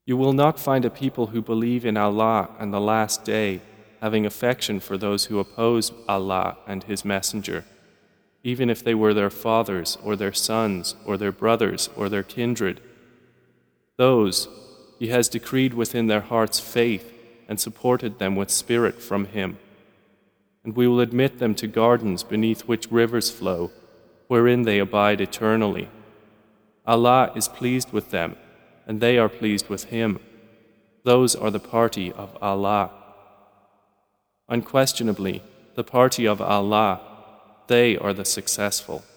You will not find a people who believe in Allah and the Last Day having affection for those who oppose Allah and His Messenger, even if they were their fathers or their sons or their brothers or their kindred. Those He has decreed within their hearts faith and supported them with spirit from Him. And we will admit them to gardens beneath which rivers flow, wherein they abide eternally. Allah is pleased with them, and they are pleased with Him. Those are the party of Allah. Unquestionably, the party of Allah, they are the successful.